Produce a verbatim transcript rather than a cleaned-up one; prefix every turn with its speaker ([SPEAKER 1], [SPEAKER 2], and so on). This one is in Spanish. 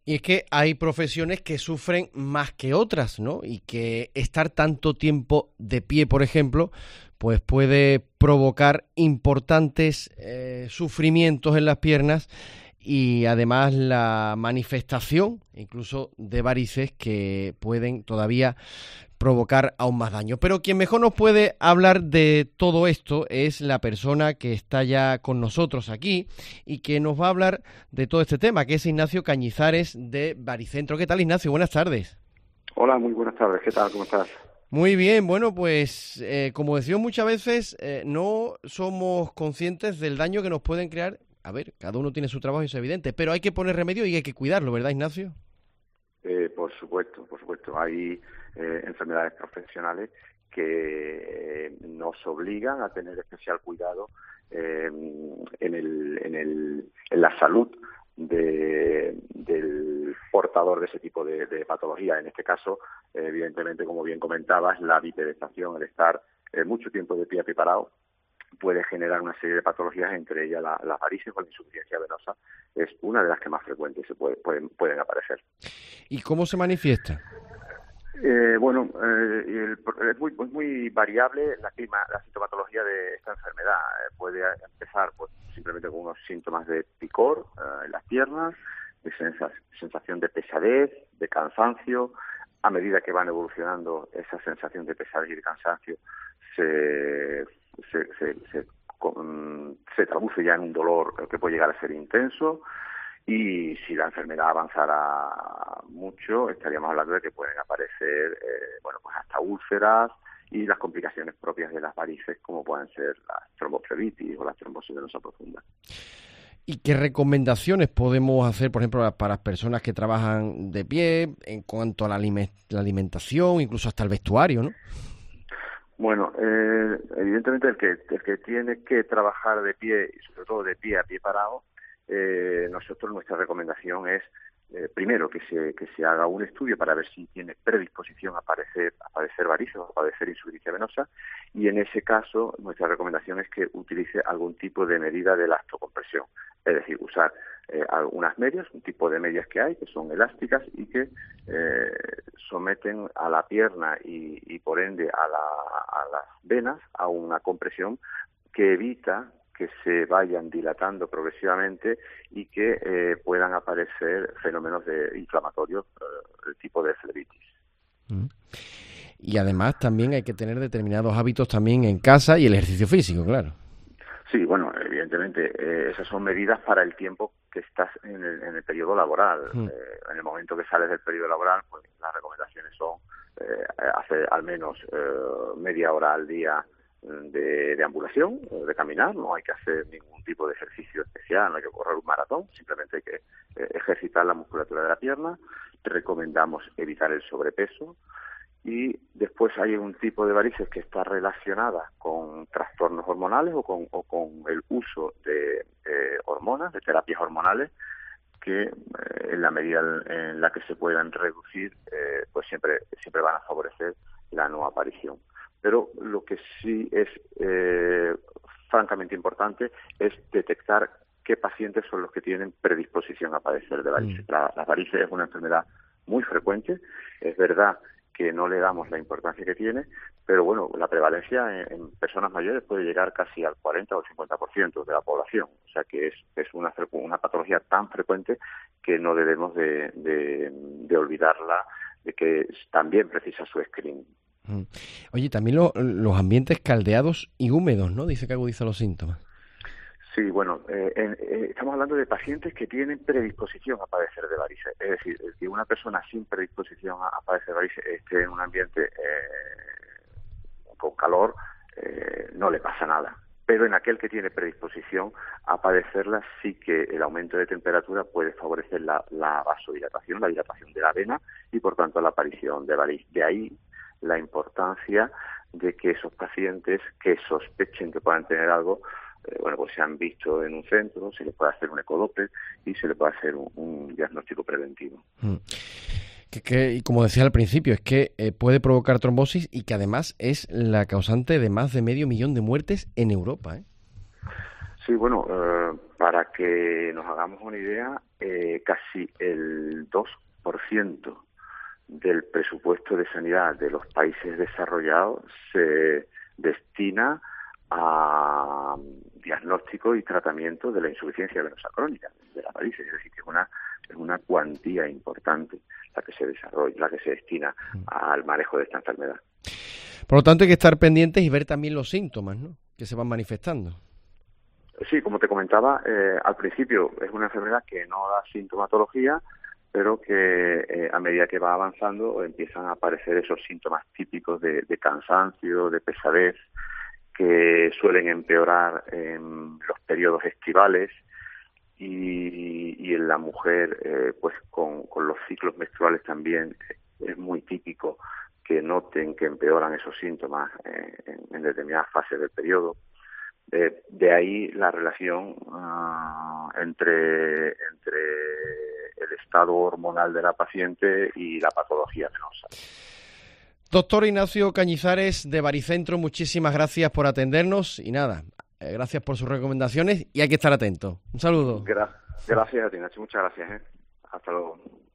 [SPEAKER 1] Y es que hay profesiones que sufren más que otras, ¿no? Y que estar tanto tiempo de pie, por ejemplo, pues puede provocar importantes eh, sufrimientos en las piernas y además la manifestación incluso de varices que pueden todavía provocar aún más daño. Pero quien mejor nos puede hablar de todo esto es la persona que está ya con nosotros aquí y que nos va a hablar de todo este tema, que es Ignacio Cañizares de Baricentro. ¿Qué tal, Ignacio? Buenas tardes.
[SPEAKER 2] Hola, muy buenas tardes. ¿Qué tal? ¿Cómo estás?
[SPEAKER 1] Muy bien, bueno, pues eh, como decimos muchas veces, eh, no somos conscientes del daño que nos pueden crear. A ver, cada uno tiene su trabajo y es evidente, pero hay que poner remedio y hay que cuidarlo, ¿verdad, Ignacio?
[SPEAKER 2] Eh, por supuesto, por supuesto. Hay eh, enfermedades profesionales que eh, nos obligan a tener especial cuidado eh, en, el, en, el, en la salud de, del portador de ese tipo de, de patología. En este caso, eh, evidentemente, como bien comentabas, la bipedestación, el estar eh, mucho tiempo de pie a pie parado, puede generar una serie de patologías, entre ellas la, las varices o la insuficiencia venosa, es una de las que más frecuentes se puede, pueden, pueden aparecer.
[SPEAKER 1] ¿Y cómo se manifiesta?
[SPEAKER 2] Eh, bueno, eh, el, es muy, muy, muy variable la, clima, la sintomatología de esta enfermedad. Eh, puede empezar pues, simplemente con unos síntomas de picor eh, en las piernas, de sens- sensación de pesadez, de cansancio. A medida que van evolucionando esa sensación de pesadez y de cansancio, se, se, se, se, con, se traduce ya en un dolor que puede llegar a ser intenso. Y si la enfermedad avanzara mucho, estaríamos hablando de que pueden aparecer, eh, bueno, pues hasta úlceras y las complicaciones propias de las varices, como pueden ser la tromboflebitis o la trombosis venosa profunda.
[SPEAKER 1] ¿Y qué recomendaciones podemos hacer, por ejemplo, para las personas que trabajan de pie en cuanto a la, aliment- la alimentación, incluso hasta el vestuario, ¿no?
[SPEAKER 2] Bueno, eh, evidentemente el que, el que tiene que trabajar de pie, y sobre todo de pie a pie parado, Eh, nosotros nuestra recomendación es eh, primero que se que se haga un estudio para ver si tiene predisposición a padecer a padecer varices o a padecer insuficiencia venosa, y en ese caso nuestra recomendación es que utilice algún tipo de medida de elastocompresión, es decir, usar eh, algunas medias, un tipo de medias que hay que son elásticas y que eh, someten a la pierna y, y por ende a, la, a las venas a una compresión que evita que se vayan dilatando progresivamente y que eh, puedan aparecer fenómenos de inflamatorios eh, del tipo de flebitis.
[SPEAKER 1] Mm. Y además también hay que tener determinados hábitos también en casa y el ejercicio físico, claro.
[SPEAKER 2] Sí, bueno, evidentemente eh, esas son medidas para el tiempo que estás en el, en el periodo laboral.
[SPEAKER 1] Mm.
[SPEAKER 2] Eh, en el momento que sales del periodo laboral, pues las recomendaciones son eh, hacer al menos eh, media hora al día de, de ambulación, de caminar. No hay que hacer ningún tipo de ejercicio especial, no hay que correr un maratón, simplemente hay que eh, ejercitar la musculatura de la pierna. Recomendamos evitar el sobrepeso. Y después hay un tipo de varices que está relacionada con trastornos hormonales o con, o con el uso de eh, hormonas, de terapias hormonales, que eh, en la medida en la que se puedan reducir, eh, pues siempre siempre van a favorecer la no aparición. Pero lo que sí es eh, francamente importante es detectar qué pacientes son los que tienen predisposición a padecer de varices. Mm. La, la varices es una enfermedad muy frecuente, es verdad que no le damos la importancia que tiene, pero bueno, la prevalencia en, en personas mayores puede llegar casi al cuarenta o al cincuenta por ciento de la población, o sea que es, es una, una patología tan frecuente que no debemos de, de, de olvidarla, de que también precisa su screening.
[SPEAKER 1] Oye, también lo, los ambientes caldeados y húmedos, ¿no? Dice que agudiza los síntomas.
[SPEAKER 2] Sí, bueno, eh, eh, estamos hablando de pacientes que tienen predisposición a padecer de varices. Es decir, que una persona sin predisposición a, a padecer de varices esté en un ambiente eh, con calor, eh, no le pasa nada. Pero en aquel que tiene predisposición a padecerla, sí que el aumento de temperatura puede favorecer la, la vasodilatación, la dilatación de la vena y, por tanto, la aparición de varices. De ahí la importancia de que esos pacientes que sospechen que puedan tener algo, eh, bueno, pues se han visto en un centro, se les puede hacer un ecodoppler y se les puede hacer un, un diagnóstico preventivo.
[SPEAKER 1] Mm. Que, que, y como decía al principio, es que eh, puede provocar trombosis y que además es la causante de más de medio millón de muertes en Europa, ¿eh?
[SPEAKER 2] Sí, bueno, eh, para que nos hagamos una idea, eh, casi el dos por ciento del presupuesto de sanidad de los países desarrollados se destina a diagnóstico y tratamiento de la insuficiencia venosa crónica de las varices, es decir, que es una es una cuantía importante la que se desarrolla, la que se destina al manejo de esta enfermedad.
[SPEAKER 1] Por lo tanto, hay que estar pendientes y ver también los síntomas, ¿no?, que se van manifestando.
[SPEAKER 2] Sí, como te comentaba, eh, al principio es una enfermedad que no da sintomatología, pero que eh, a medida que va avanzando empiezan a aparecer esos síntomas típicos de, de cansancio, de pesadez, que suelen empeorar en los periodos estivales y, y en la mujer, eh, pues con, con los ciclos menstruales también es muy típico que noten que empeoran esos síntomas eh, en, en determinadas fases del periodo. Eh, de ahí la relación uh, entre, entre el estado hormonal de la paciente y la patología venosa.
[SPEAKER 1] Doctor Ignacio Cañizares de Baricentro, muchísimas gracias por atendernos y nada, eh, gracias por sus recomendaciones y hay que estar atentos. Un saludo.
[SPEAKER 2] Gra- gracias a ti, Nacho, muchas gracias. ¿eh? Hasta luego.